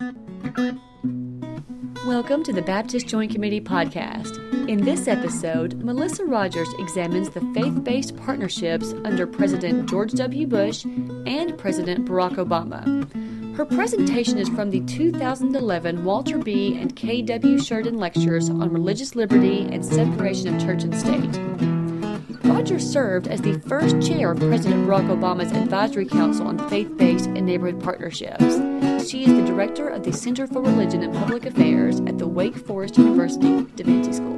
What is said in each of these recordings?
Welcome to the Baptist Joint Committee podcast. In this episode, Melissa Rogers examines the faith-based partnerships under President George W. Bush and President Barack Obama. Her presentation is from the 2011 Walter B. and K.W. Sheridan Lectures on Religious Liberty and Separation of Church and State. Rogers served as the first chair of President Barack Obama's Advisory Council on Faith-Based and Neighborhood Partnerships. She is the director of the Center for Religion and Public Affairs at the Wake Forest University Divinity School.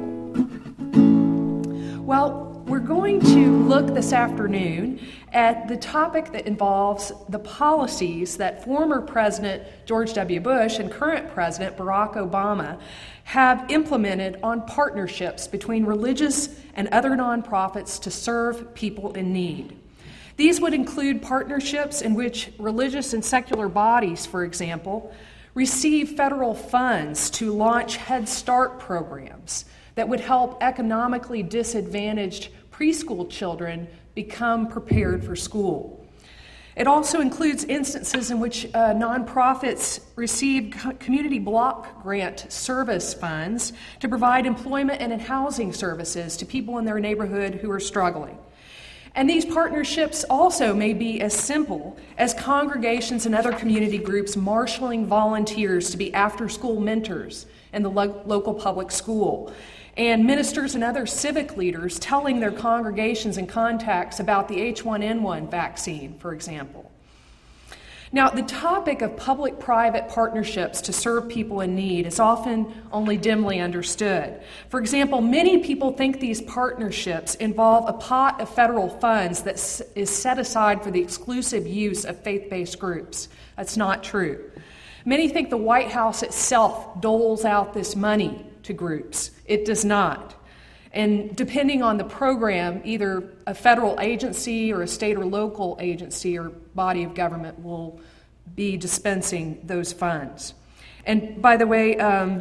Well, we're going to look this afternoon at the topic that involves the policies that former President George W. Bush and current President Barack Obama have implemented on partnerships between religious and other nonprofits to serve people in need. These would include partnerships in which religious and secular bodies, for example, receive federal funds to launch Head Start programs that would help economically disadvantaged preschool children become prepared for school. It also includes instances in which nonprofits receive community block grant service funds to provide employment and housing services to people in their neighborhood who are struggling. And these partnerships also may be as simple as congregations and other community groups marshaling volunteers to be after-school mentors in the local public school, and ministers and other civic leaders telling their congregations and contacts about the H1N1 vaccine, for example. Now, the topic of public-private partnerships to serve people in need is often only dimly understood. For example, many people think these partnerships involve a pot of federal funds that is set aside for the exclusive use of faith-based groups. That's not true. Many think the White House itself doles out this money to groups. It does not. And depending on the program, either a federal agency or a state or local agency or body of government will be dispensing those funds. And by the way,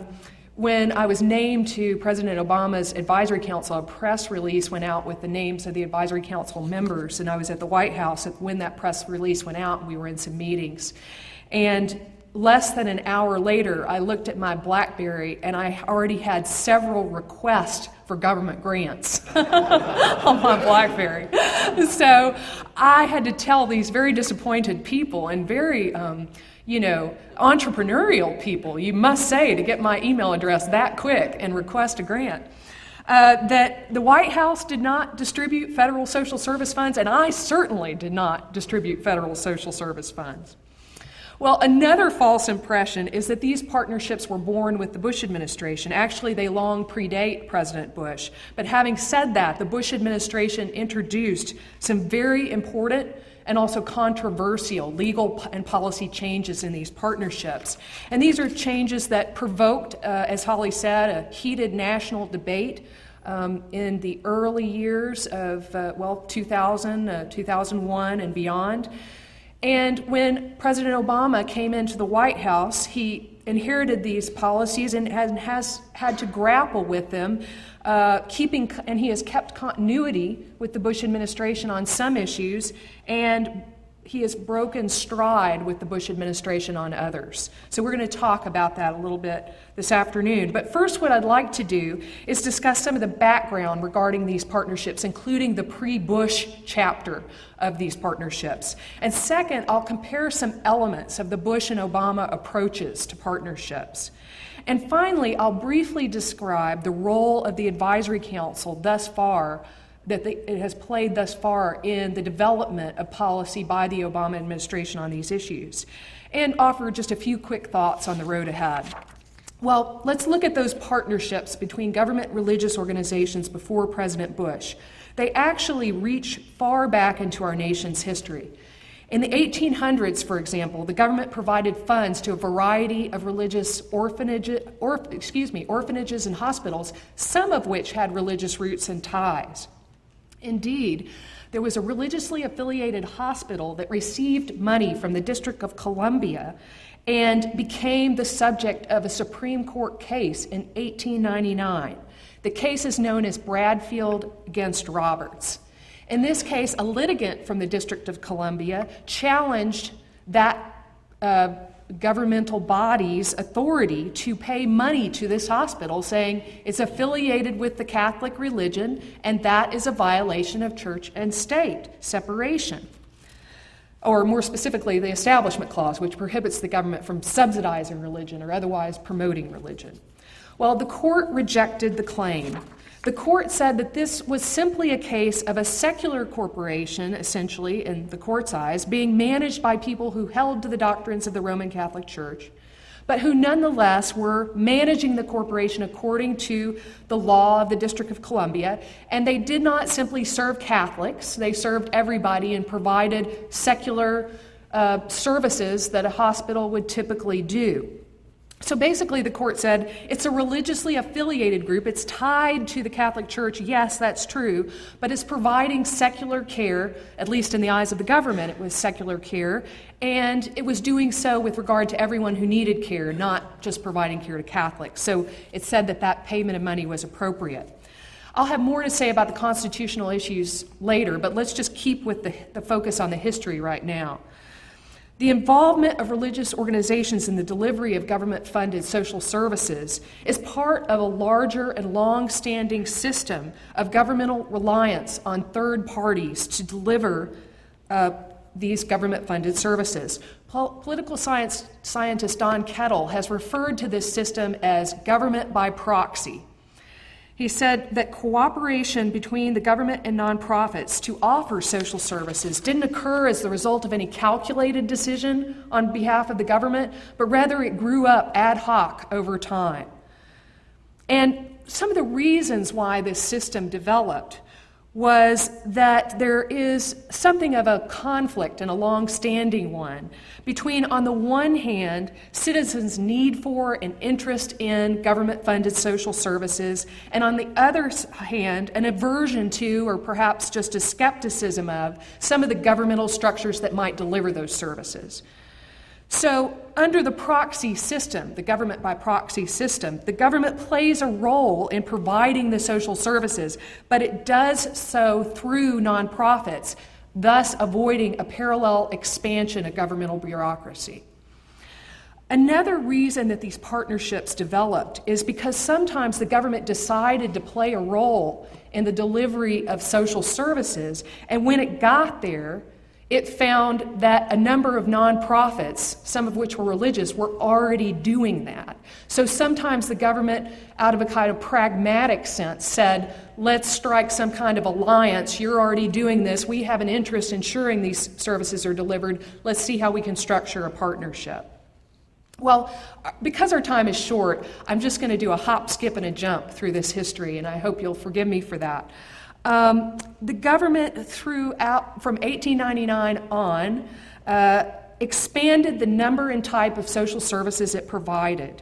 when I was named to President Obama's Advisory Council, a press release went out with the names of the Advisory Council members, and I was at the White House when that press release went out, and we were in some meetings. And less than an hour later, I looked at my BlackBerry, and I already had several requests for government grants on my BlackBerry. So I had to tell these very disappointed people and very, entrepreneurial people, you must say, to get my email address that quick and request a grant, that the White House did not distribute federal social service funds, and I certainly did not distribute federal social service funds. Well, another false impression is that these partnerships were born with the Bush administration. Actually, they long predate President Bush. But having said that, the Bush administration introduced some very important and also controversial legal and policy changes in these partnerships. And these are changes that provoked, as Holly said, a heated national debate in the early years of, 2000, 2001 and beyond. And when President Obama came into the White House, he inherited these policies and has had to grapple with them, and he has kept continuity with the Bush administration on some issues, and he has broken stride with the Bush administration on others. So we're going to talk about that a little bit this afternoon. But first, what I'd like to do is discuss some of the background regarding these partnerships, including the pre-Bush chapter of these partnerships. And second, I'll compare some elements of the Bush and Obama approaches to partnerships. And finally, I'll briefly describe the role of the Advisory Council thus far that it has played thus far in the development of policy by the Obama administration on these issues, and offer just a few quick thoughts on the road ahead. Well, let's look at those partnerships between government religious organizations before President Bush. They actually reach far back into our nation's history. In the 1800s, for example, the government provided funds to a variety of religious orphanages and hospitals, some of which had religious roots and ties. Indeed, there was a religiously affiliated hospital that received money from the District of Columbia and became the subject of a Supreme Court case in 1899. The case is known as Bradfield against Roberts. In this case, a litigant from the District of Columbia challenged that governmental bodies authority to pay money to this hospital, saying it's affiliated with the Catholic religion, and that is a violation of church and state separation. Or more specifically, the Establishment Clause, which prohibits the government from subsidizing religion or otherwise promoting religion. Well, the court rejected the claim. The court said that this was simply a case of a secular corporation, essentially, in the court's eyes, being managed by people who held to the doctrines of the Roman Catholic Church, but who nonetheless were managing the corporation according to the law of the District of Columbia, and they did not simply serve Catholics. They served everybody and provided secular services that a hospital would typically do. So basically, the court said it's a religiously affiliated group. It's tied to the Catholic Church. Yes, that's true, but it's providing secular care, at least in the eyes of the government, it was secular care, and it was doing so with regard to everyone who needed care, not just providing care to Catholics. So it said that that payment of money was appropriate. I'll have more to say about the constitutional issues later, but let's just keep with the focus on the history right now. The involvement of religious organizations in the delivery of government-funded social services is part of a larger and long-standing system of governmental reliance on third parties to deliver these government-funded services. Political scientist Don Kettle has referred to this system as government by proxy. He said that cooperation between the government and nonprofits to offer social services didn't occur as the result of any calculated decision on behalf of the government, but rather it grew up ad hoc over time. And some of the reasons why this system developed was that there is something of a conflict, and a long-standing one, between, on the one hand, citizens' need for and interest in government-funded social services, and on the other hand, an aversion to, or perhaps just a skepticism of, some of the governmental structures that might deliver those services. So, under the proxy system, the government by proxy system, the government plays a role in providing the social services, but it does so through nonprofits, thus avoiding a parallel expansion of governmental bureaucracy. Another reason that these partnerships developed is because sometimes the government decided to play a role in the delivery of social services, and when it got there, it found that a number of nonprofits, some of which were religious, were already doing that. So sometimes the government, out of a kind of pragmatic sense, said, let's strike some kind of alliance. You're already doing this. We have an interest in ensuring these services are delivered. Let's see how we can structure a partnership. Well, because our time is short, I'm just going to do a hop, skip, and a jump through this history, and I hope you'll forgive me for that. The government, throughout from 1899 on, expanded the number and type of social services it provided.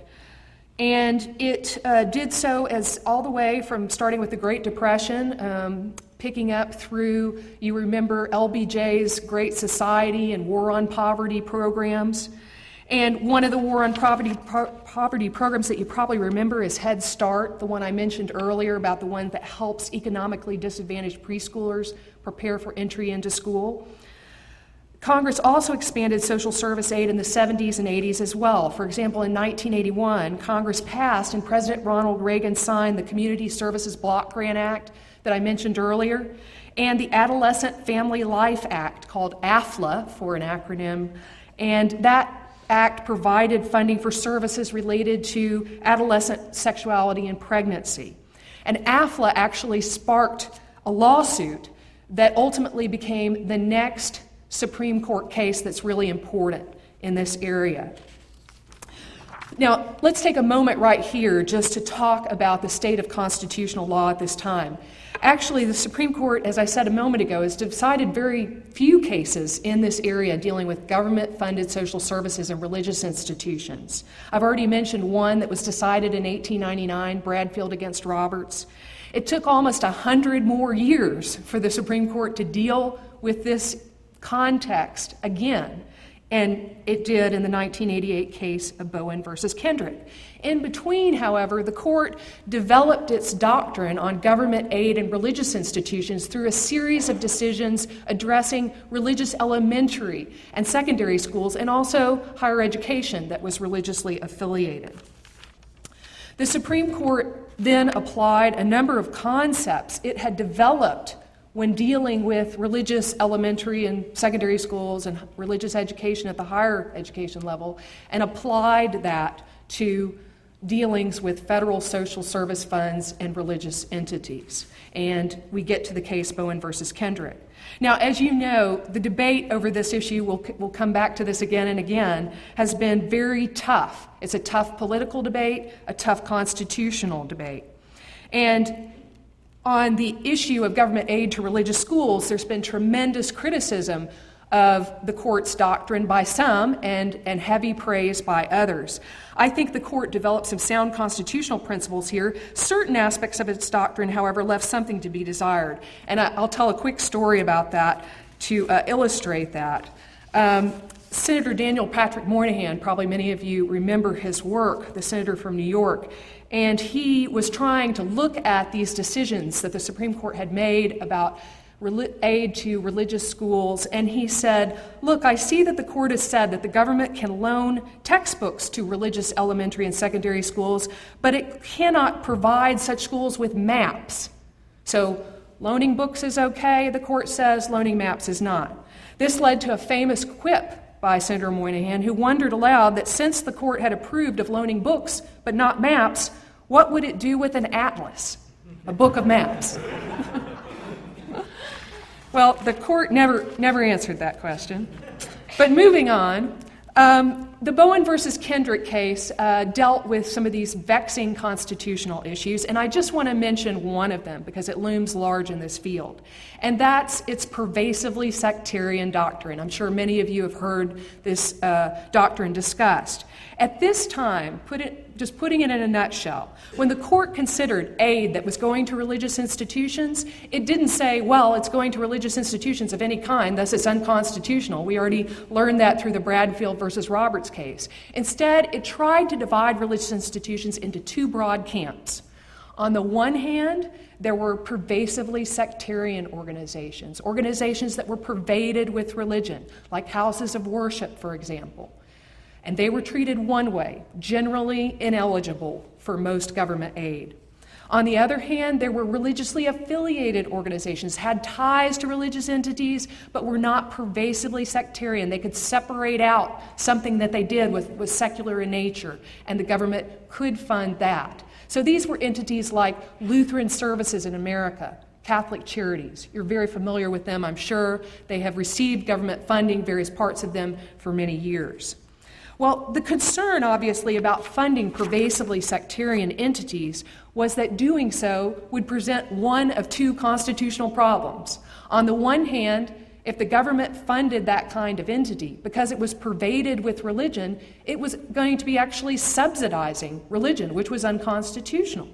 And it did so as all the way from starting with the Great Depression, picking up through, you remember LBJ's Great Society and War on Poverty programs. And one of the War on Poverty programs that you probably remember is Head Start, the one I mentioned earlier about the one that helps economically disadvantaged preschoolers prepare for entry into school. Congress also expanded social service aid in the 70s and 80s as well. For example, in 1981, Congress passed and President Ronald Reagan signed the Community Services Block Grant Act that I mentioned earlier, and the Adolescent Family Life Act, called AFLA for an acronym, and that Act provided funding for services related to adolescent sexuality and pregnancy. And AFLA actually sparked a lawsuit that ultimately became the next Supreme Court case that's really important in this area. Now, let's take a moment right here just to talk about the state of constitutional law at this time. Actually, the Supreme Court, as I said a moment ago, has decided very few cases in this area dealing with government-funded social services and religious institutions. I've already mentioned one that was decided in 1899, Bradfield against Roberts. It took almost 100 more years for the Supreme Court to deal with this context again And it did in the 1988 case of Bowen versus Kendrick. In between, however, the court developed its doctrine on government aid in religious institutions through a series of decisions addressing religious elementary and secondary schools and also higher education that was religiously affiliated. The Supreme Court then applied a number of concepts it had developed when dealing with religious elementary and secondary schools and religious education at the higher education level, and applied that to dealings with federal social service funds and religious entities. And we get to the case Bowen versus Kendrick. Now, as you know, the debate over this issue, we'll come back to this again and again, has been very tough. It's a tough political debate, a tough constitutional debate. And on the issue of government aid to religious schools, there's been tremendous criticism of the court's doctrine by some and heavy praise by others. I think the court developed some sound constitutional principles here. Certain aspects of its doctrine, however, left something to be desired. And I'll tell a quick story about that to illustrate that. Senator Daniel Patrick Moynihan, probably many of you remember his work, the senator from New York, and he was trying to look at these decisions that the Supreme Court had made about aid to religious schools, and he said, look, I see that the court has said that the government can loan textbooks to religious elementary and secondary schools, but it cannot provide such schools with maps. So loaning books is okay, the court says, loaning maps is not. This led to a famous quip by Senator Moynihan, who wondered aloud that since the court had approved of loaning books but not maps, what would it do with an atlas, a book of maps? Well, the court never answered that question. But moving on, the Bowen versus Kendrick case dealt with some of these vexing constitutional issues, and I just want to mention one of them because it looms large in this field, and that's its pervasively sectarian doctrine. I'm sure many of you have heard this doctrine discussed. At this time, just putting it in a nutshell, when the court considered aid that was going to religious institutions, it didn't say, well, it's going to religious institutions of any kind, thus it's unconstitutional. We already learned that through the Bradfield versus Roberts case. Instead, it tried to divide religious institutions into two broad camps. On the one hand, there were pervasively sectarian organizations that were pervaded with religion, like houses of worship, for example. And they were treated one way, generally ineligible for most government aid. On the other hand, there were religiously affiliated organizations, had ties to religious entities, but were not pervasively sectarian. They could separate out something that they did was secular in nature, and the government could fund that. So these were entities like Lutheran Services in America, Catholic Charities. You're very familiar with them, I'm sure. They have received government funding, various parts of them, for many years. Well, the concern, obviously, about funding pervasively sectarian entities was that doing so would present one of two constitutional problems. On the one hand, if the government funded that kind of entity because it was pervaded with religion, it was going to be actually subsidizing religion, which was unconstitutional.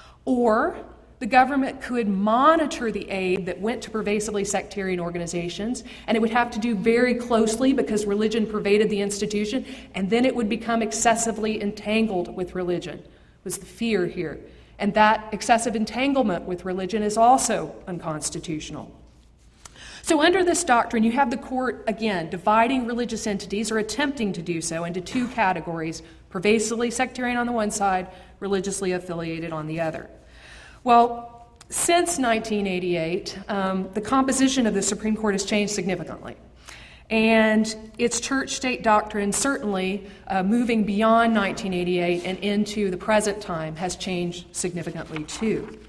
Or the government could monitor the aid that went to pervasively sectarian organizations, and it would have to do very closely because religion pervaded the institution, and then it would become excessively entangled with religion, was the fear here. And that excessive entanglement with religion is also unconstitutional. So under this doctrine, you have the court, again, dividing religious entities, or attempting to do so, into two categories, pervasively sectarian on the one side, religiously affiliated on the other. Well, since 1988, the composition of the Supreme Court has changed significantly. And its church-state doctrine, certainly moving beyond 1988 and into the present time, has changed significantly too.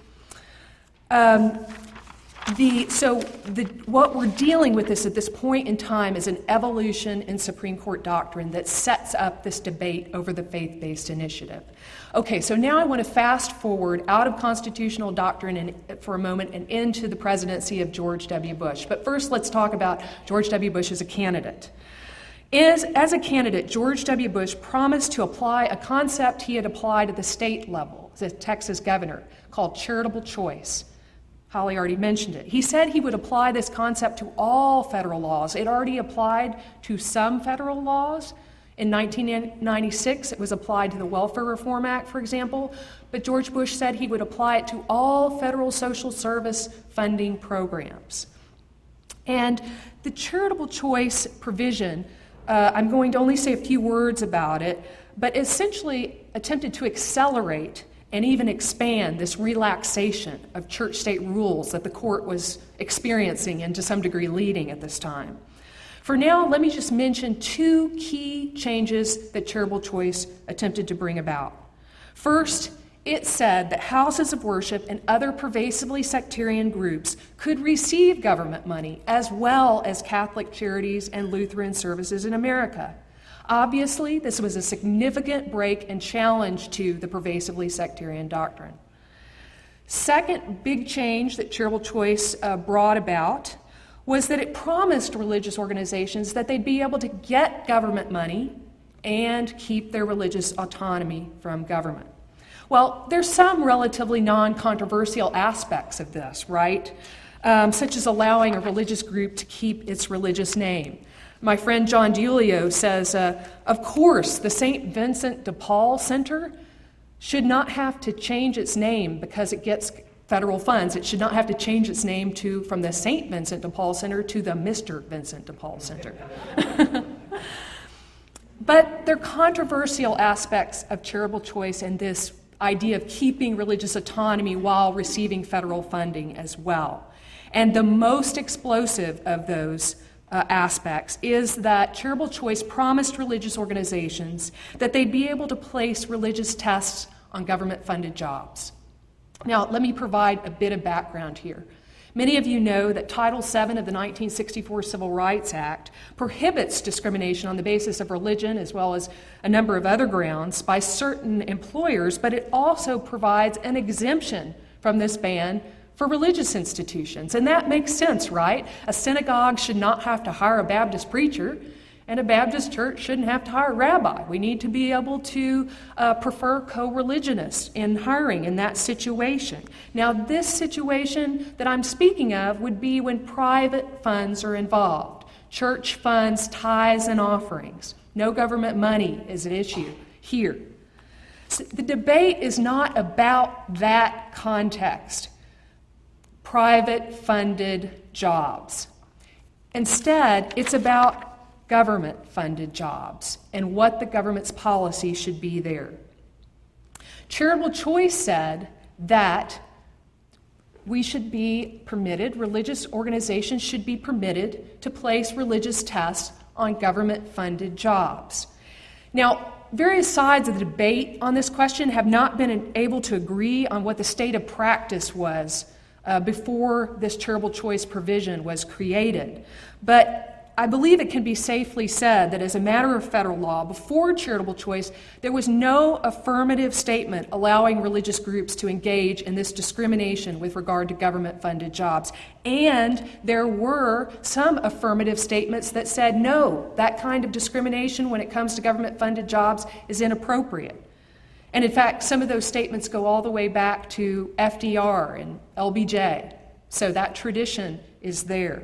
What we're dealing with at this point in time is an evolution in Supreme Court doctrine that sets up this debate over the faith-based initiative. Okay, so now I want to fast forward out of constitutional doctrine for a moment and into the presidency of George W. Bush. But first, let's talk about George W. Bush as a candidate. As a candidate, George W. Bush promised to apply a concept he had applied at the state level as a Texas governor called charitable choice. Holly already mentioned it. He said he would apply this concept to all federal laws. It already applied to some federal laws. In 1996, it was applied to the Welfare Reform Act, for example, but George Bush said he would apply it to all federal social service funding programs. And the charitable choice provision, I'm going to only say a few words about it, but essentially attempted to accelerate and even expand this relaxation of church-state rules that the court was experiencing and to some degree leading at this time. For now, let me just mention two key changes that charitable choice attempted to bring about. First, it said that houses of worship and other pervasively sectarian groups could receive government money as well as Catholic charities and Lutheran services in America. Obviously, this was a significant break and challenge to the pervasively sectarian doctrine. Second big change that charitable choice brought about was that it promised religious organizations that they'd be able to get government money and keep their religious autonomy from government. Well, there's some relatively non-controversial aspects of this, right? Such as allowing a religious group to keep its religious name. My friend John DiUlio says, of course, the St. Vincent de Paul Center should not have to change its name because it gets federal funds. It should not have to change its name from the St. Vincent de Paul Center to the Mr. Vincent de Paul Center. But there are controversial aspects of charitable choice and this idea of keeping religious autonomy while receiving federal funding as well. And the most explosive of those aspects is that charitable choice promised religious organizations that they'd be able to place religious tests on government-funded jobs. Now, let me provide a bit of background here. Many of you know that Title VII of the 1964 Civil Rights Act prohibits discrimination on the basis of religion as well as a number of other grounds by certain employers, but it also provides an exemption from this ban for religious institutions. And that makes sense, right? A synagogue should not have to hire a Baptist preacher, and a Baptist church shouldn't have to hire a rabbi. We need to be able to prefer co-religionists in hiring in that situation. Now, this situation that I'm speaking of would be when private funds are involved. Church funds, tithes, and offerings. No government money is an issue here. So the debate is not about that context. Private funded jobs. Instead, it's about government-funded jobs and what the government's policy should be there. Charitable choice said that we should be permitted, religious organizations should be permitted to place religious tests on government-funded jobs. Now, various sides of the debate on this question have not been able to agree on what the state of practice was before this charitable choice provision was created. But I believe it can be safely said that as a matter of federal law, before charitable choice, there was no affirmative statement allowing religious groups to engage in this discrimination with regard to government-funded jobs. And there were some affirmative statements that said, no, that kind of discrimination when it comes to government-funded jobs is inappropriate. And in fact, some of those statements go all the way back to FDR and LBJ. So that tradition is there.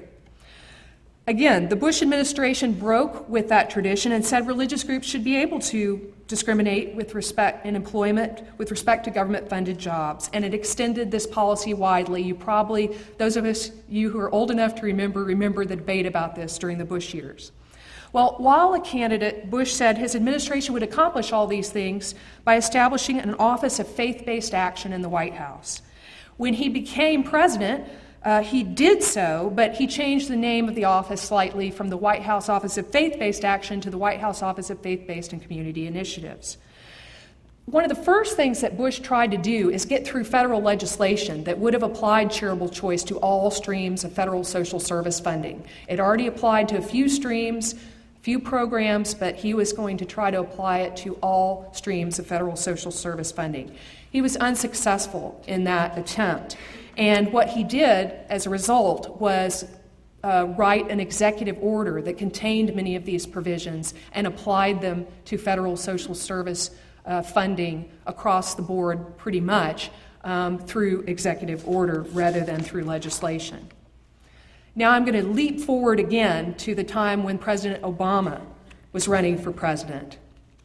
Again, the Bush administration broke with that tradition and said religious groups should be able to discriminate with respect in employment with respect to government-funded jobs, and it extended this policy widely. You probably, those of you who are old enough to remember the debate about this during the Bush years. Well, while a candidate, Bush said his administration would accomplish all these things by establishing an Office of Faith-Based Action in the White House. When he became president, he did so, but he changed the name of the office slightly from the White House Office of Faith-Based Action to the White House Office of Faith-Based and Community Initiatives. One of the first things that Bush tried to do is get through federal legislation that would have applied charitable choice to all streams of federal social service funding. It already applied to a few streams, few programs, but he was going to try to apply it to all streams of federal social service funding. He was unsuccessful in that attempt. And what he did as a result was write an executive order that contained many of these provisions and applied them to federal social service funding across the board pretty much through executive order rather than through legislation. Now I'm going to leap forward again to the time when President Obama was running for president.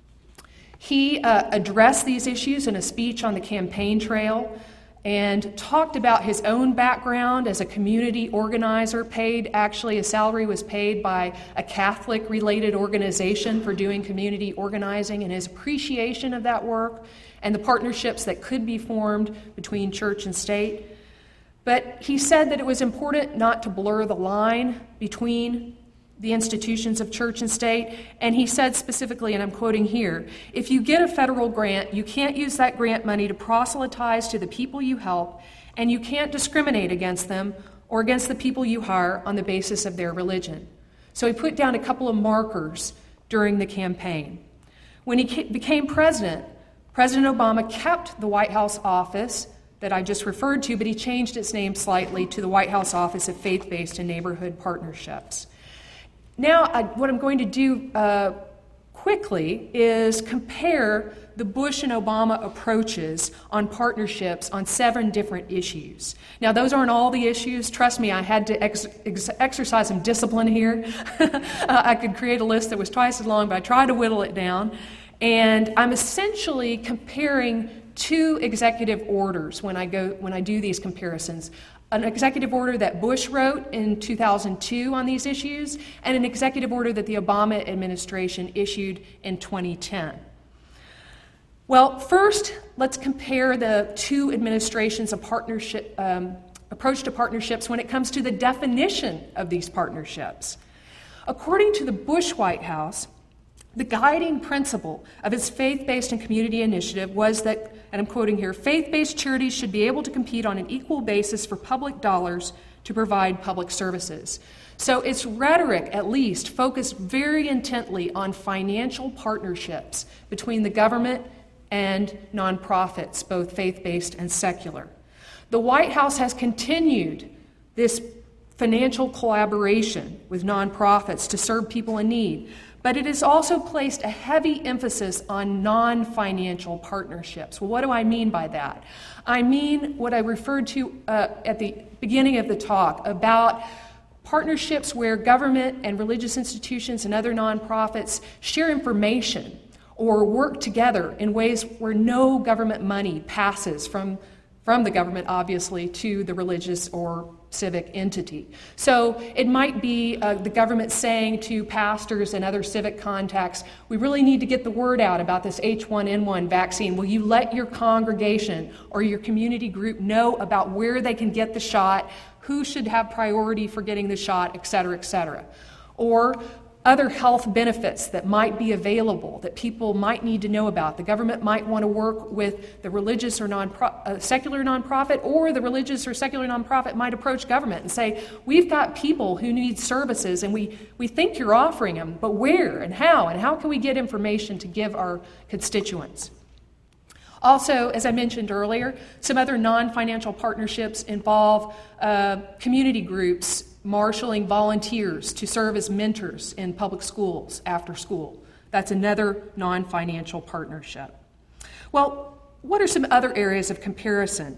He addressed these issues in a speech on the campaign trail and talked about his own background as a community organizer, a salary was paid by a Catholic-related organization for doing community organizing, and his appreciation of that work and the partnerships that could be formed between church and state. But he said that it was important not to blur the line between the institutions of church and state, and he said specifically, and I'm quoting here, if you get a federal grant, you can't use that grant money to proselytize to the people you help, and you can't discriminate against them or against the people you hire on the basis of their religion. So he put down a couple of markers during the campaign. When he became president, President Obama kept the White House office that I just referred to, but he changed its name slightly to the White House Office of Faith-Based and Neighborhood Partnerships. Now, what I'm going to do quickly is compare the Bush and Obama approaches on partnerships on 7 different issues. Now, those aren't all the issues. Trust me, I had to exercise some discipline here. I could create a list that was twice as long, but I tried to whittle it down. And I'm essentially comparing 2 executive orders when I do these comparisons. An executive order that Bush wrote in 2002 on these issues, and an executive order that the Obama administration issued in 2010. Well, first, let's compare the 2 administrations' approach to partnerships when it comes to the definition of these partnerships. According to the Bush White House, the guiding principle of its faith-based and community initiative was that, and I'm quoting here, faith-based charities should be able to compete on an equal basis for public dollars to provide public services. So its rhetoric, at least, focused very intently on financial partnerships between the government and nonprofits, both faith-based and secular. The White House has continued this financial collaboration with nonprofits to serve people in need, but it has also placed a heavy emphasis on non-financial partnerships. Well, what do I mean by that? I mean what I referred to at the beginning of the talk about partnerships where government and religious institutions and other nonprofits share information or work together in ways where no government money passes from the government, obviously, to the religious or civic entity. So it might be the government saying to pastors and other civic contacts, we really need to get the word out about this H1N1 vaccine. Will you let your congregation or your community group know about where they can get the shot, who should have priority for getting the shot, et cetera, et cetera. Or other health benefits that might be available that people might need to know about. The government might want to work with the religious or secular nonprofit, or the religious or secular nonprofit might approach government and say, we've got people who need services and we think you're offering them, but where and how can we get information to give our constituents? Also, as I mentioned earlier, some other non-financial partnerships involve community groups marshaling volunteers to serve as mentors in public schools after school. That's another non-financial partnership. Well, what are some other areas of comparison?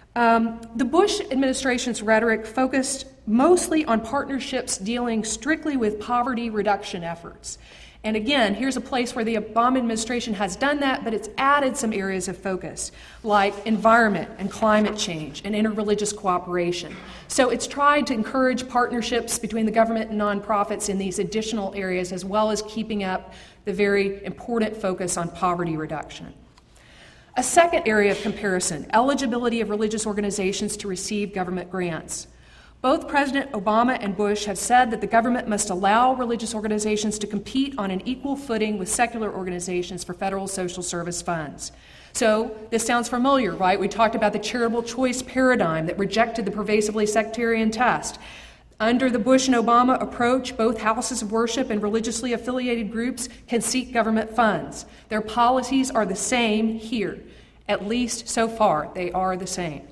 The Bush administration's rhetoric focused mostly on partnerships dealing strictly with poverty reduction efforts. And again, here's a place where the Obama administration has done that, but it's added some areas of focus, like environment and climate change and interreligious cooperation. So it's tried to encourage partnerships between the government and nonprofits in these additional areas, as well as keeping up the very important focus on poverty reduction. A second area of comparison, eligibility of religious organizations to receive government grants. Both President Obama and Bush have said that the government must allow religious organizations to compete on an equal footing with secular organizations for federal social service funds. So this sounds familiar, right? We talked about the charitable choice paradigm that rejected the pervasively sectarian test. Under the Bush and Obama approach, both houses of worship and religiously affiliated groups can seek government funds. Their policies are the same here. At least so far, they are the same.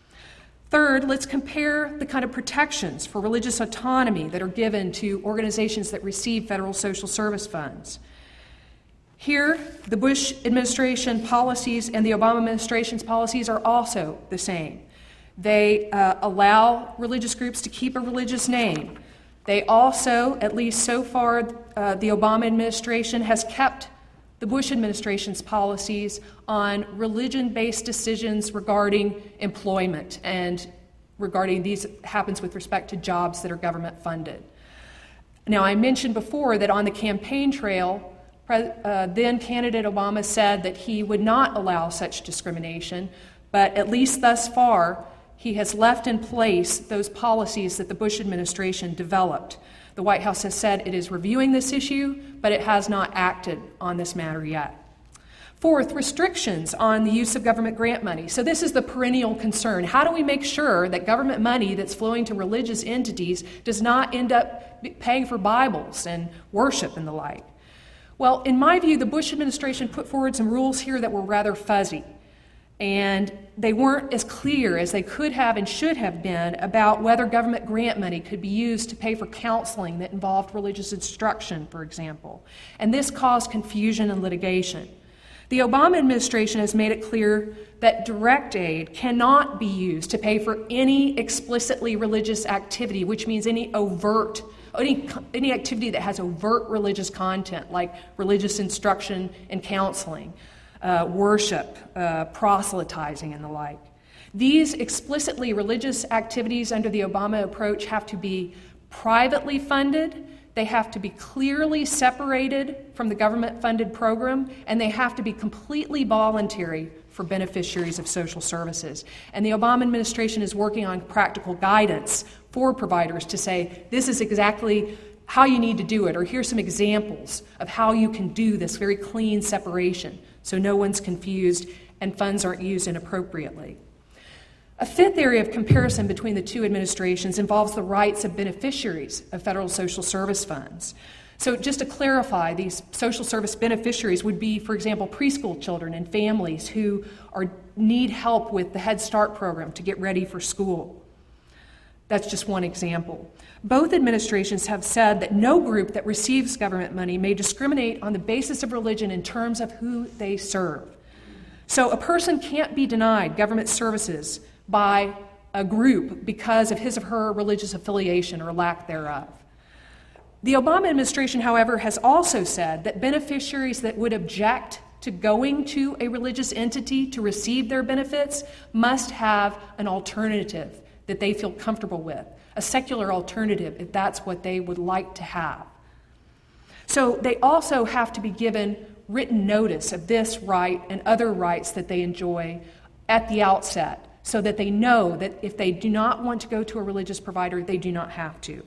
Third, let's compare the kind of protections for religious autonomy that are given to organizations that receive federal social service funds. Here, the Bush administration policies and the Obama administration's policies are also the same. They allow religious groups to keep a religious name. They also, at least so far, the Obama administration has kept the Bush administration's policies on religion-based decisions regarding employment and regarding these happens with respect to jobs that are government funded. Now, I mentioned before that on the campaign trail, then candidate Obama said that he would not allow such discrimination, but at least thus far, he has left in place those policies that the Bush administration developed. The White House has said it is reviewing this issue, but it has not acted on this matter yet. Fourth, restrictions on the use of government grant money. So this is the perennial concern. How do we make sure that government money that's flowing to religious entities does not end up paying for Bibles and worship and the like? Well, in my view, the Bush administration put forward some rules here that were rather fuzzy, and they weren't as clear as they could have and should have been about whether government grant money could be used to pay for counseling that involved religious instruction, for example. And this caused confusion and litigation. The Obama administration has made it clear that direct aid cannot be used to pay for any explicitly religious activity, which means any activity that has overt religious content, like religious instruction and counseling, worship, proselytizing, and the like. These explicitly religious activities under the Obama approach have to be privately funded, they have to be clearly separated from the government-funded program, and they have to be completely voluntary for beneficiaries of social services. And the Obama administration is working on practical guidance for providers to say, this is exactly how you need to do it, or here's some examples of how you can do this very clean separation so no one's confused and funds aren't used inappropriately. A fifth area of comparison between the two administrations involves the rights of beneficiaries of federal social service funds. So just to clarify, these social service beneficiaries would be, for example, preschool children and families who need help with the Head Start program to get ready for school. That's just one example. Both administrations have said that no group that receives government money may discriminate on the basis of religion in terms of who they serve. So a person can't be denied government services by a group because of his or her religious affiliation or lack thereof. The Obama administration, however, has also said that beneficiaries that would object to going to a religious entity to receive their benefits must have an alternative that they feel comfortable with, a secular alternative if that's what they would like to have. So they also have to be given written notice of this right and other rights that they enjoy at the outset, so that they know that if they do not want to go to a religious provider, they do not have to.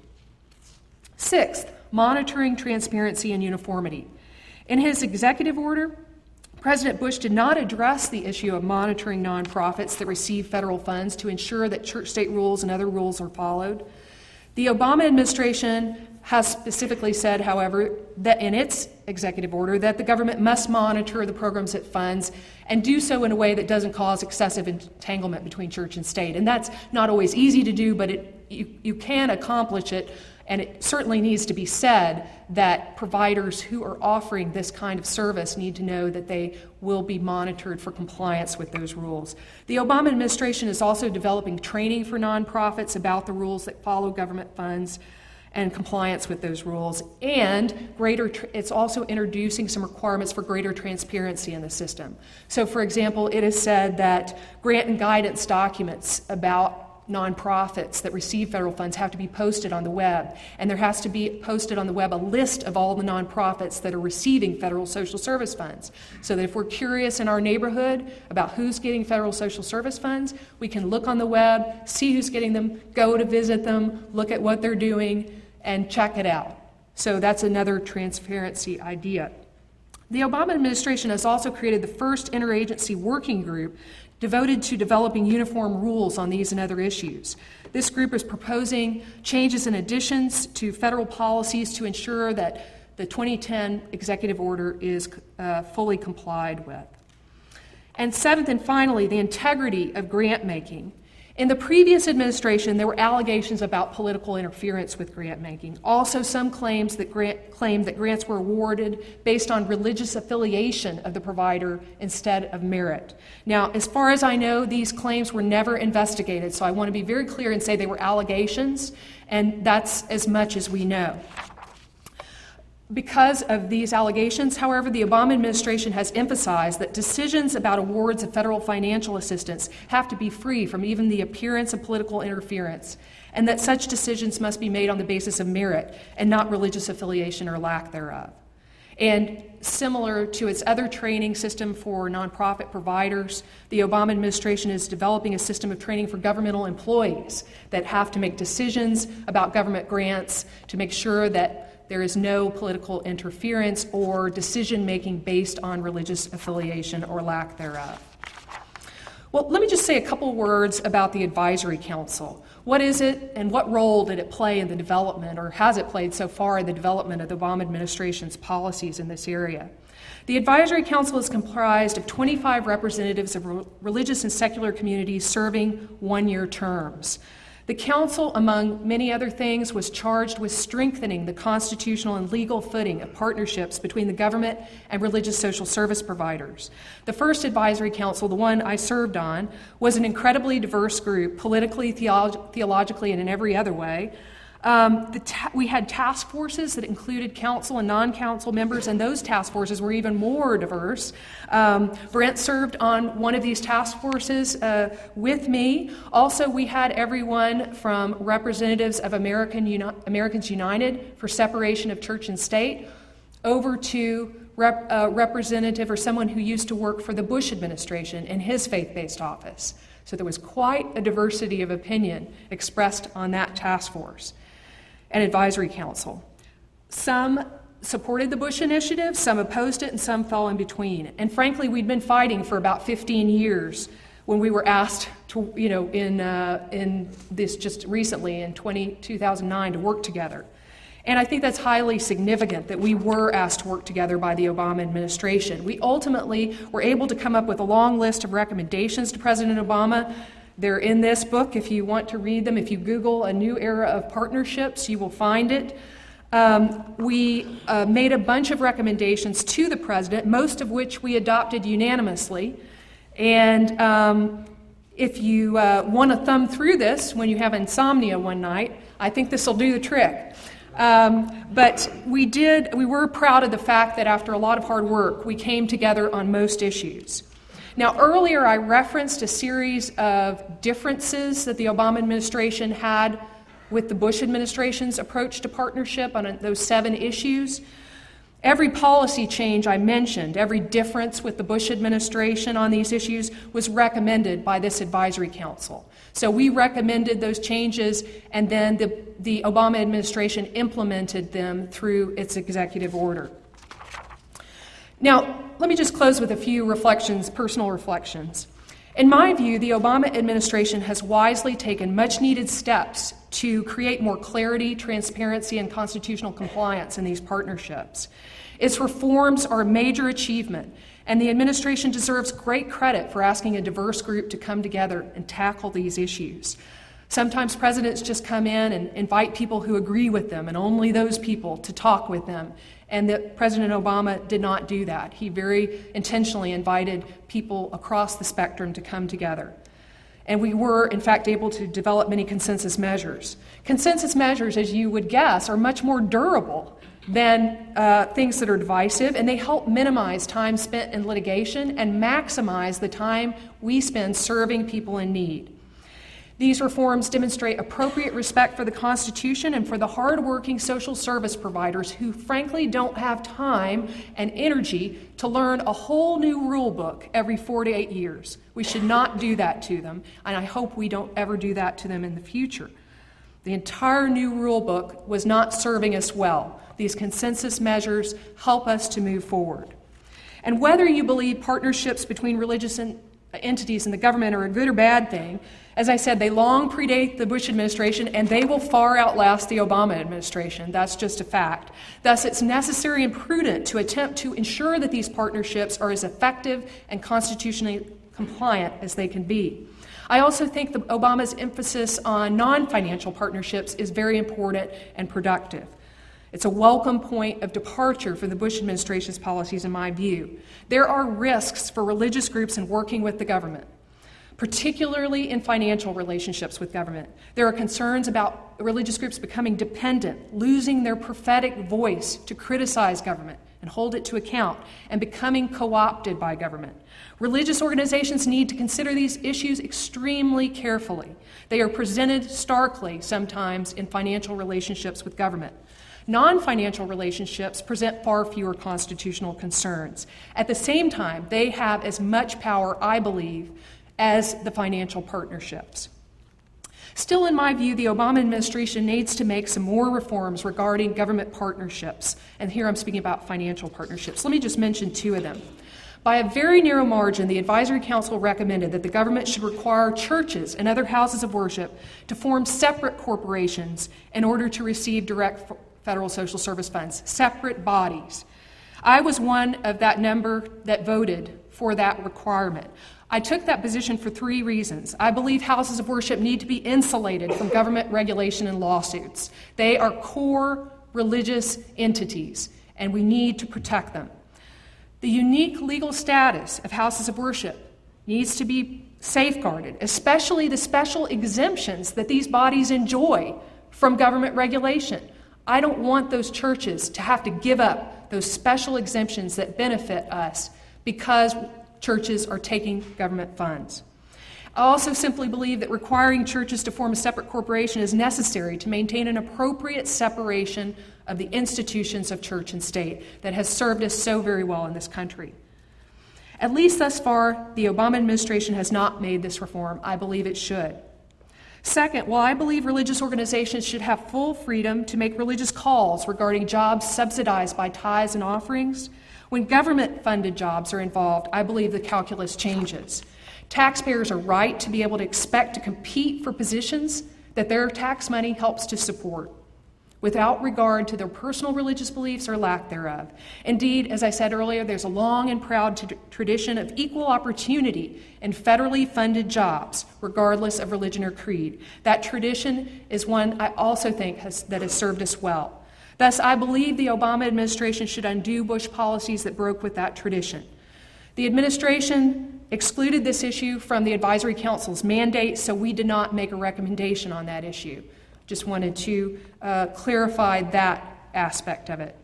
Sixth, monitoring, transparency, and uniformity. In his executive order, President Bush did not address the issue of monitoring nonprofits that receive federal funds to ensure that church-state rules and other rules are followed. The Obama administration has specifically said, however, that in its executive order that the government must monitor the programs it funds and do so in a way that doesn't cause excessive entanglement between church and state. And that's not always easy to do, but you can accomplish it, and it certainly needs to be said that providers who are offering this kind of service need to know that they will be monitored for compliance with those rules. The Obama administration is also developing training for nonprofits about the rules that follow government funds and compliance with those rules, and it's also introducing some requirements for greater transparency in the system. So, for example, it is said that grant and guidance documents about nonprofits that receive federal funds have to be posted on the web, and there has to be posted on the web a list of all the nonprofits that are receiving federal social service funds, so that if we're curious in our neighborhood about who's getting federal social service funds, we can look on the web, see who's getting them, go to visit them, look at what they're doing, and check it out. So that's another transparency idea. The Obama administration has also created the first interagency working group devoted to developing uniform rules on these and other issues. This group is proposing changes and additions to federal policies to ensure that the 2010 executive order is fully complied with. And seventh and finally, the integrity of grant making. In the previous administration, there were allegations about political interference with grant making. Also, some claimed that grants were awarded based on religious affiliation of the provider instead of merit. Now, as far as I know, these claims were never investigated, so I want to be very clear and say they were allegations, and that's as much as we know. Because of these allegations, however, the Obama administration has emphasized that decisions about awards of federal financial assistance have to be free from even the appearance of political interference, and that such decisions must be made on the basis of merit and not religious affiliation or lack thereof. And similar to its other training system for nonprofit providers, the Obama administration is developing a system of training for governmental employees that have to make decisions about government grants to make sure that there is no political interference or decision-making based on religious affiliation or lack thereof. Well, let me just say a couple words about the Advisory Council. What is it, and what role did it play in the development, or has it played so far in the development of the Obama administration's policies in this area? The Advisory Council is comprised of 25 representatives of religious and secular communities serving one-year terms. The Council, among many other things, was charged with strengthening the constitutional and legal footing of partnerships between the government and religious social service providers. The first Advisory Council, the one I served on, was an incredibly diverse group, politically, theologically, and in every other way. We had task forces that included council and non-council members, and those task forces were even more diverse. Brent served on one of these task forces with me. Also, we had everyone from representatives of Americans United for separation of church and state over to representative or someone who used to work for the Bush administration in his faith-based office. So there was quite a diversity of opinion expressed on that task force and Advisory Council. Some supported the Bush initiative, some opposed it, and some fell in between. And frankly, we'd been fighting for about 15 years when we were asked to, in this just recently in 2009 to work together. And I think that's highly significant that we were asked to work together by the Obama administration. We ultimately were able to come up with a long list of recommendations to President Obama. They're in this book if you want to read them. If you Google A New Era of Partnerships, you will find it. We made a bunch of recommendations to the president, most of which we adopted unanimously. And if you want to thumb through this when you have insomnia one night, I think this will do the trick. But we were proud of the fact that after a lot of hard work, we came together on most issues. Now, earlier I referenced a series of differences that the Obama administration had with the Bush administration's approach to partnership on those 7 issues. Every policy change I mentioned, every difference with the Bush administration on these issues was recommended by this Advisory Council. So we recommended those changes, and then the Obama administration implemented them through its executive order. Now, let me just close with a few reflections, personal reflections. In my view, the Obama administration has wisely taken much-needed steps to create more clarity, transparency, and constitutional compliance in these partnerships. Its reforms are a major achievement, and the administration deserves great credit for asking a diverse group to come together and tackle these issues. Sometimes presidents just come in and invite people who agree with them, and only those people, to talk with them. And that President Obama did not do that. He very intentionally invited people across the spectrum to come together. And we were, in fact, able to develop many consensus measures. Consensus measures, as you would guess, are much more durable than things that are divisive, and they help minimize time spent in litigation and maximize the time we spend serving people in need. These reforms demonstrate appropriate respect for the Constitution and for the hard-working social service providers who frankly don't have time and energy to learn a whole new rule book every 4 to 8 years. We should not do that to them, and I hope we don't ever do that to them in the future. The entire new rule book was not serving us well. These consensus measures help us to move forward. And whether you believe partnerships between religious entities and the government are a good or bad thing, as I said, they long predate the Bush administration, and they will far outlast the Obama administration. That's just a fact. Thus, it's necessary and prudent to attempt to ensure that these partnerships are as effective and constitutionally compliant as they can be. I also think Obama's emphasis on non-financial partnerships is very important and productive. It's a welcome point of departure for the Bush administration's policies, in my view. There are risks for religious groups in working with the government, particularly in financial relationships with government. There are concerns about religious groups becoming dependent, losing their prophetic voice to criticize government and hold it to account, and becoming co-opted by government. Religious organizations need to consider these issues extremely carefully. They are presented starkly sometimes in financial relationships with government. Non-financial relationships present far fewer constitutional concerns. At the same time, they have as much power, I believe, as the financial partnerships. Still, in my view, the Obama administration needs to make some more reforms regarding government partnerships. And here I'm speaking about financial partnerships. Let me just mention two of them. By a very narrow margin, the Advisory Council recommended that the government should require churches and other houses of worship to form separate corporations in order to receive direct federal social service funds, separate bodies. I was one of that number that voted for that requirement. I took that position for three reasons. I believe houses of worship need to be insulated from government regulation and lawsuits. They are core religious entities, and we need to protect them. The unique legal status of houses of worship needs to be safeguarded, especially the special exemptions that these bodies enjoy from government regulation. I don't want those churches to have to give up those special exemptions that benefit us because churches are taking government funds. I also simply believe that requiring churches to form a separate corporation is necessary to maintain an appropriate separation of the institutions of church and state that has served us so very well in this country. At least thus far, the Obama administration has not made this reform. I believe it should. Second, while I believe religious organizations should have full freedom to make religious calls regarding jobs subsidized by tithes and offerings, when government-funded jobs are involved, I believe the calculus changes. Taxpayers are right to be able to expect to compete for positions that their tax money helps to support, without regard to their personal religious beliefs or lack thereof. Indeed, as I said earlier, there's a long and proud tradition of equal opportunity in federally funded jobs, regardless of religion or creed. That tradition is one I also think that has served us well. Thus, I believe the Obama administration should undo Bush policies that broke with that tradition. The administration excluded this issue from the Advisory Council's mandate, so we did not make a recommendation on that issue. Just wanted to clarify that aspect of it.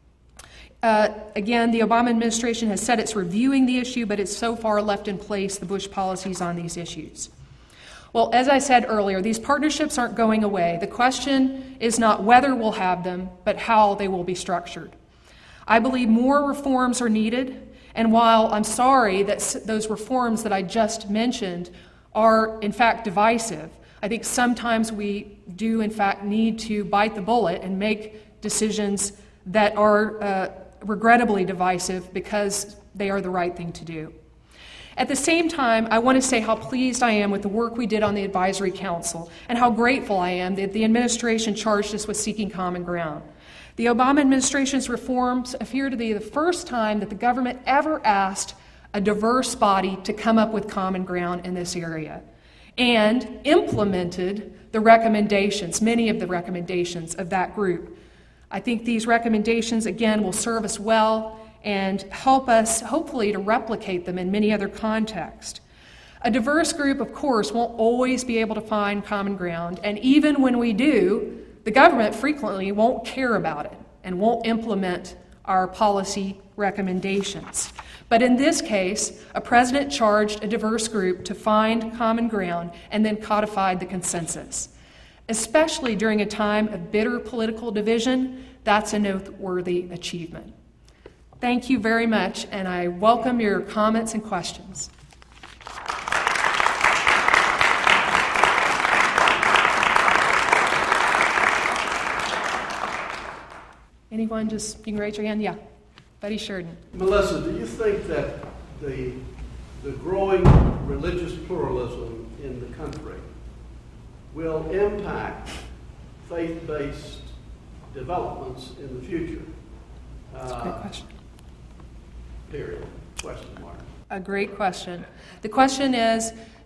Again, the Obama administration has said it's reviewing the issue, but it's so far left in place the Bush policies on these issues. Well, as I said earlier, these partnerships aren't going away. The question is not whether we'll have them, but how they will be structured. I believe more reforms are needed, and while I'm sorry that those reforms that I just mentioned are, in fact, divisive, I think sometimes we do, in fact, need to bite the bullet and make decisions that are regrettably divisive because they are the right thing to do. At the same time, I want to say how pleased I am with the work we did on the Advisory Council and how grateful I am that the administration charged us with seeking common ground. The Obama administration's reforms appear to be the first time that the government ever asked a diverse body to come up with common ground in this area and implemented the recommendations, many of the recommendations of that group. I think these recommendations, again, will serve us well and help us, hopefully, to replicate them in many other contexts. A diverse group, of course, won't always be able to find common ground, and even when we do, the government frequently won't care about it and won't implement our policy recommendations. But in this case, a president charged a diverse group to find common ground and then codified the consensus. Especially during a time of bitter political division, that's a noteworthy achievement. Thank you very much, and I welcome your comments and questions. Anyone, you can raise your hand? Yeah, Buddy Sheridan. Melissa, do you think that the growing religious pluralism in the country will impact faith-based developments in the future? That's a great question. Period. Question mark. A great question. The question is,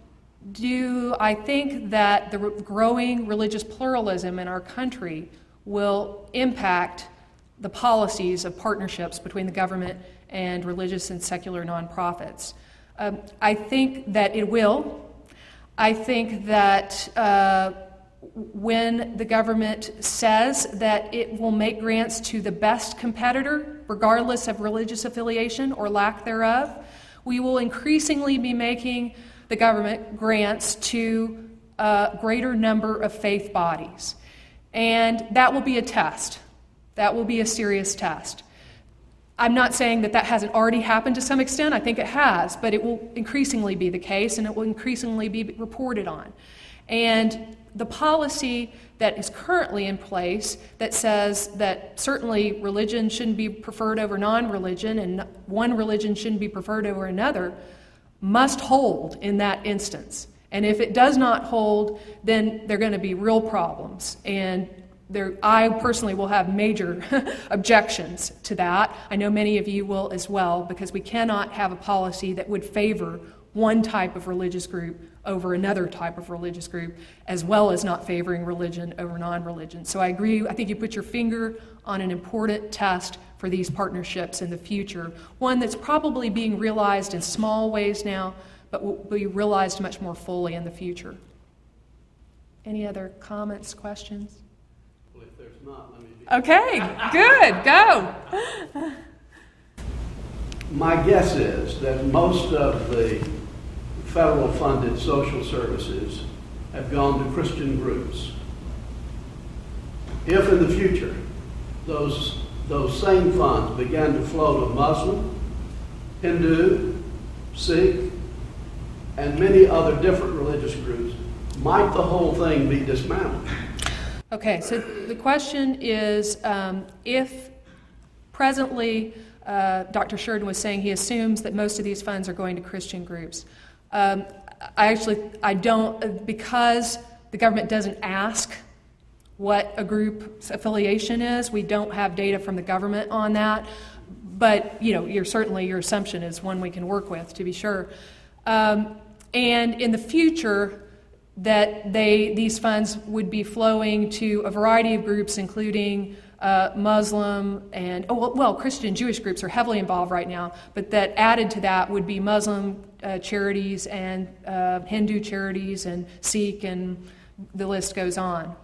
do I think that the growing religious pluralism in our country will impact the policies of partnerships between the government and religious and secular nonprofits? I think that it will. I think that when the government says that it will make grants to the best competitor, regardless of religious affiliation or lack thereof, we will increasingly be making the government grants to a greater number of faith bodies. And that will be a test. That will be a serious test. I'm not saying that hasn't already happened to some extent. I think it has, but it will increasingly be the case, and it will increasingly be reported on. And the policy that is currently in place that says that certainly religion shouldn't be preferred over non-religion and one religion shouldn't be preferred over another must hold in that instance. And if it does not hold, then there are going to be real problems. And I personally will have major objections to that. I know many of you will as well, because we cannot have a policy that would favor one type of religious group over another type of religious group, as well as not favoring religion over non-religion. So I agree. I think you put your finger on an important test for these partnerships in the future, one that's probably being realized in small ways now, but will be realized much more fully in the future. Any other comments, questions? Well, if there's not, let me be. Okay, good, go. My guess is that most of the federal funded social services have gone to Christian groups. If in the future those same funds began to flow to Muslim, Hindu, Sikh, and many other different religious groups, might the whole thing be dismantled? Okay, so the question is, if presently Dr. Sheridan was saying he assumes that most of these funds are going to Christian groups. I don't, because the government doesn't ask what a group's affiliation is. We don't have data from the government on that. But, your assumption is one we can work with, to be sure. And in the future, that these funds would be flowing to a variety of groups, including Muslim and, Christian Jewish groups are heavily involved right now, but that added to that would be Muslim charities and Hindu charities and Sikh, and the list goes on.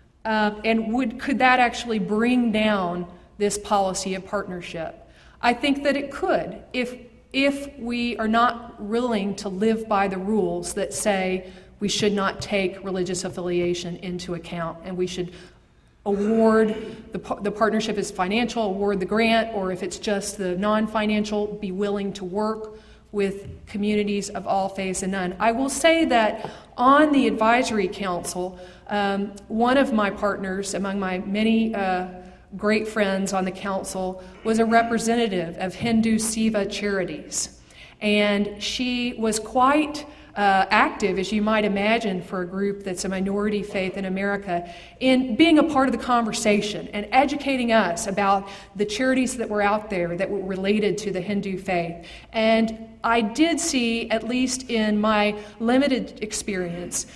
And could that actually bring down this policy of partnership? I think that it could, if we are not willing to live by the rules that say we should not take religious affiliation into account, and we should award the partnership as financial, award the grant, or if it's just the non-financial, be willing to work with communities of all faiths and none. I will say that on the advisory council, one of my partners, among my many great friends on the council, was a representative of Hindu Seva Charities. And she was quite active, as you might imagine, for a group that's a minority faith in America, in being a part of the conversation and educating us about the charities that were out there that were related to the Hindu faith. And I did see, at least in my limited experience,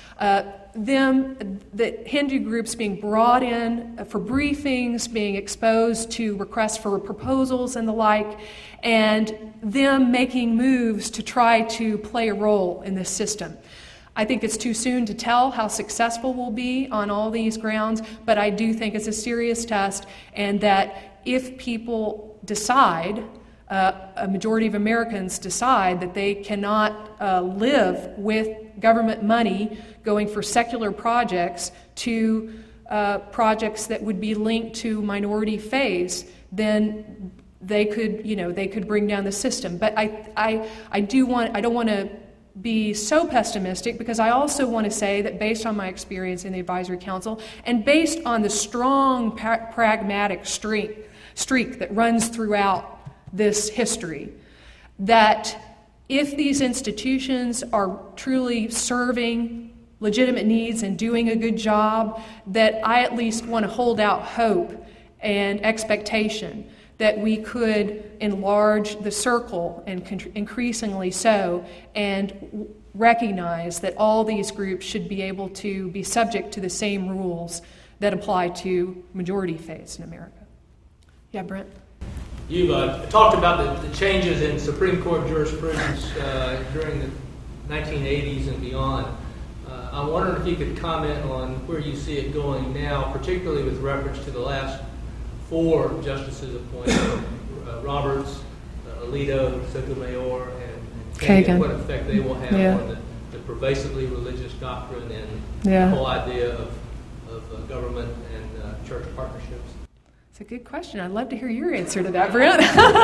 the Hindu groups being brought in for briefings, being exposed to requests for proposals and the like, and them making moves to try to play a role in this system. I think it's too soon to tell how successful we'll be on all these grounds, but I do think it's a serious test, and that if people decide, a majority of Americans decide that they cannot live with government money going for secular projects to projects that would be linked to minority faiths, then they could bring down the system. But I don't want to be so pessimistic, because I also want to say that based on my experience in the advisory council and based on the strong pragmatic streak that runs throughout this history, that if these institutions are truly serving legitimate needs and doing a good job, that I at least want to hold out hope and expectation that we could enlarge the circle, and increasingly so, and recognize that all these groups should be able to be subject to the same rules that apply to majority faiths in America. Yeah, Brent? You've talked about the changes in Supreme Court jurisprudence during the 1980s and beyond. I'm wondering if you could comment on where you see it going now, particularly with reference to the last 4 justices appointed, Roberts, Alito, Sotomayor, and Kagan, what effect they will have on the pervasively religious doctrine and the whole idea of government and church partnerships. It's a good question. I'd love to hear your answer to that, Brent.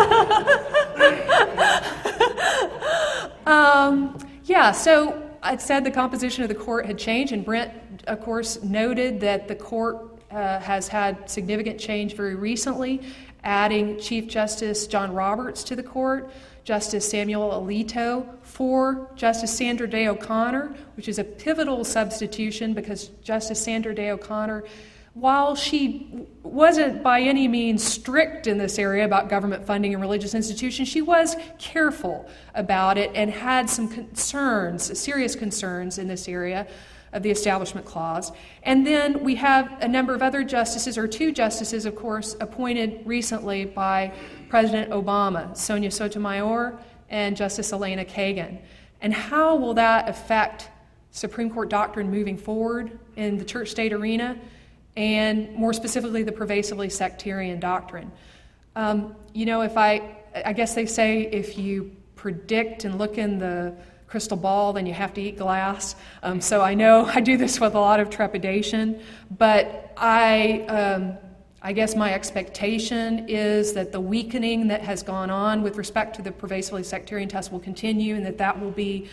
So I said the composition of the court had changed, and Brent, of course, noted that the court has had significant change very recently, adding Chief Justice John Roberts to the court, Justice Samuel Alito for Justice Sandra Day O'Connor, which is a pivotal substitution because Justice Sandra Day O'Connor, while she wasn't by any means strict in this area about government funding and religious institutions, she was careful about it and had some concerns, serious concerns in this area of the Establishment Clause. And then we have a number of other justices, or 2 justices, of course, appointed recently by President Obama, Sonia Sotomayor and Justice Elena Kagan. And how will that affect Supreme Court doctrine moving forward in the church-state arena, and more specifically the pervasively sectarian doctrine? If I guess they say if you predict and look in the crystal ball, then you have to eat glass. So I know I do this with a lot of trepidation, but I guess my expectation is that the weakening that has gone on with respect to the pervasively sectarian test will continue, and that will be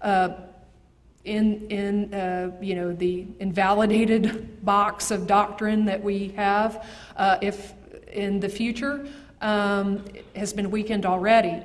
in the invalidated box of doctrine that we have, if in the future, has been weakened already.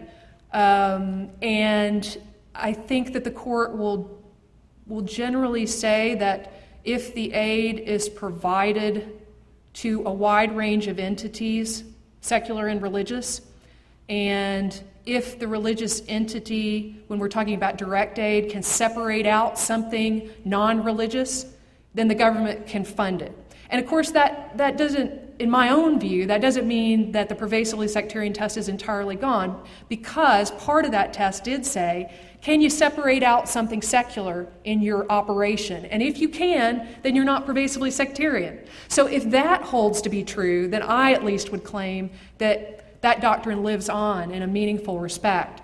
And I think that the court will generally say that if the aid is provided to a wide range of entities, secular and religious, and if the religious entity, when we're talking about direct aid, can separate out something non-religious, then the government can fund it. And of course that doesn't, in my own view, that doesn't mean that the pervasively sectarian test is entirely gone, because part of that test did say, can you separate out something secular in your operation? And if you can, then you're not pervasively sectarian. So if that holds to be true, then I at least would claim that that doctrine lives on in a meaningful respect.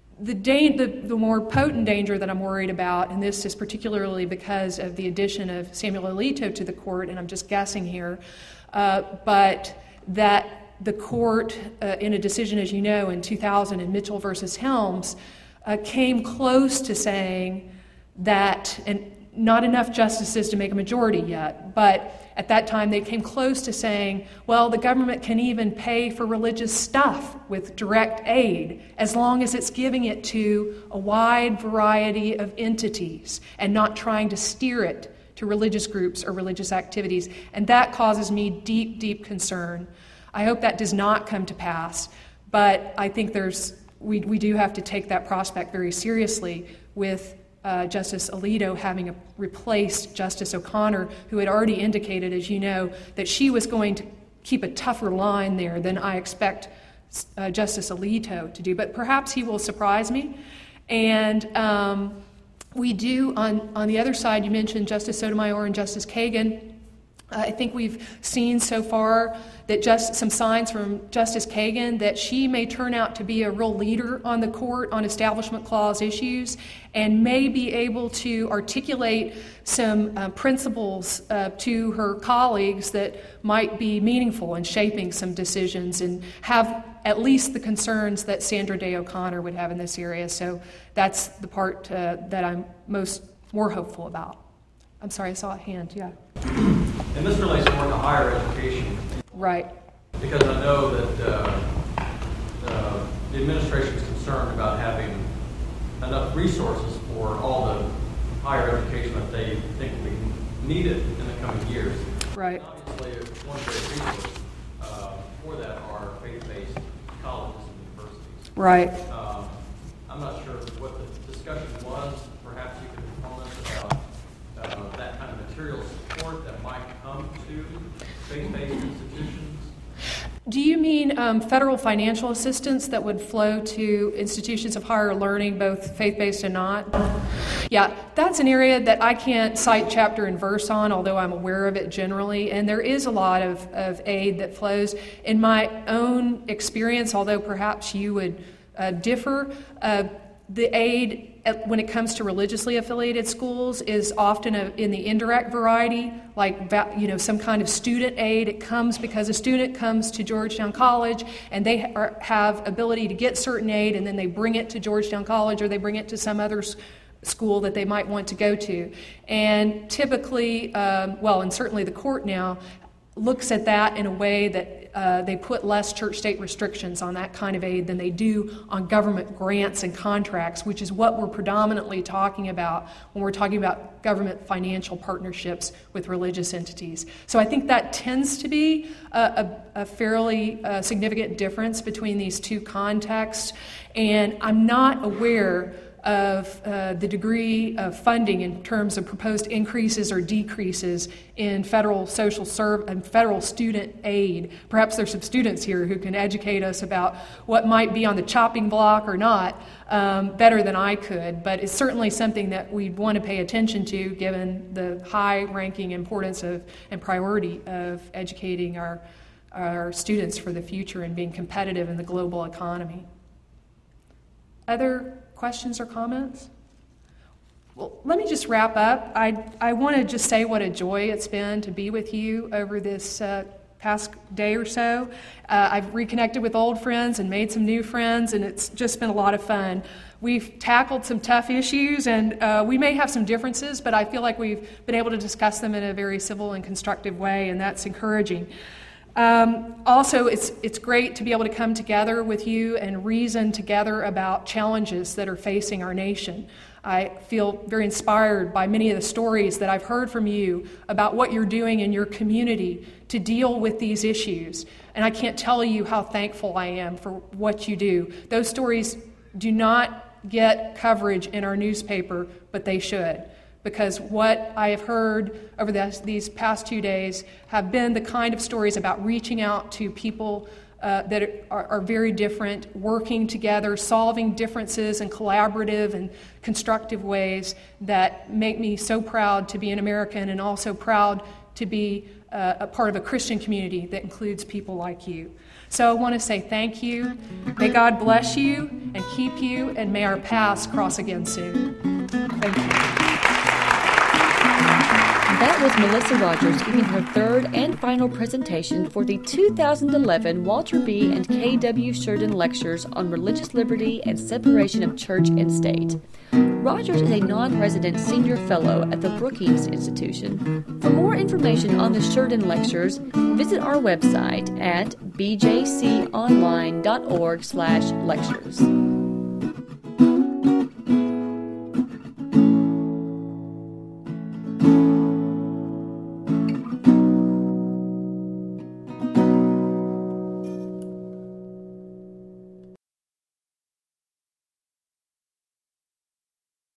The more potent danger that I'm worried about, and this is particularly because of the addition of Samuel Alito to the court, and I'm just guessing here, but that the court, in a decision, as you know, in 2000 in Mitchell versus Helms, came close to saying that, and not enough justices to make a majority yet, but at that time they came close to saying, well, the government can even pay for religious stuff with direct aid as long as it's giving it to a wide variety of entities and not trying to steer it to religious groups or religious activities. And that causes me deep, deep concern. I hope that does not come to pass, but I think we do have to take that prospect very seriously with Justice Alito having replaced Justice O'Connor, who had already indicated, as you know, that she was going to keep a tougher line there than I expect Justice Alito to do. But perhaps he will surprise me. And we do, on the other side, you mentioned Justice Sotomayor and Justice Kagan. I think we've seen so far that some signs from Justice Kagan that she may turn out to be a real leader on the court on Establishment Clause issues and may be able to articulate some principles to her colleagues that might be meaningful in shaping some decisions and have at least the concerns that Sandra Day O'Connor would have in this area. So that's the part that I'm more hopeful about. I'm sorry, I saw a hand, yeah. And this relates more to higher education. Right. Because I know that the administration is concerned about having enough resources for all the higher education that they think will be needed in the coming years. Right. And obviously, one great resource for that are faith-based colleges and universities. Right. I'm not sure what the discussion was. Perhaps you could comment about that kind of material support that might come to faith-based institutions. Do you mean federal financial assistance that would flow to institutions of higher learning, both faith-based and not? Yeah, that's an area that I can't cite chapter and verse on, although I'm aware of it generally. And there is a lot of aid that flows. In my own experience, although perhaps you would differ, the aid when it comes to religiously affiliated schools is often in the indirect variety, like some kind of student aid. It comes because a student comes to Georgetown College and they have ability to get certain aid, and then they bring it to Georgetown College or they bring it to some other school that they might want to go to. And typically, and certainly the court now looks at that in a way that they put less church-state restrictions on that kind of aid than they do on government grants and contracts, which is what we're predominantly talking about when we're talking about government financial partnerships with religious entities. So I think that tends to be a fairly significant difference between these two contexts, and I'm not aware of the degree of funding in terms of proposed increases or decreases in federal and federal student aid. Perhaps there's some students here who can educate us about what might be on the chopping block or not better than I could, but it's certainly something that we'd want to pay attention to given the high-ranking importance and priority of educating our students for the future and being competitive in the global economy. Other questions or comments? Well, let me just wrap up. I want to just say what a joy it's been to be with you over this past day or so. I've reconnected with old friends and made some new friends, and it's just been a lot of fun. We've tackled some tough issues, and we may have some differences, but I feel like we've been able to discuss them in a very civil and constructive way, and that's encouraging. Also, it's great to be able to come together with you and reason together about challenges that are facing our nation. I feel very inspired by many of the stories that I've heard from you about what you're doing in your community to deal with these issues. And I can't tell you how thankful I am for what you do. Those stories do not get coverage in our newspaper, but they should. Because what I have heard over these past 2 days have been the kind of stories about reaching out to people that are very different, working together, solving differences in collaborative and constructive ways that make me so proud to be an American and also proud to be a part of a Christian community that includes people like you. So I want to say thank you. May God bless you and keep you, and may our paths cross again soon. Thank you. That was Melissa Rogers giving her third and final presentation for the 2011 Walter B. and K.W. Sheridan Lectures on Religious Liberty and Separation of Church and State. Rogers is a non-resident senior fellow at the Brookings Institution. For more information on the Sheridan Lectures, visit our website at bjconline.org/lectures.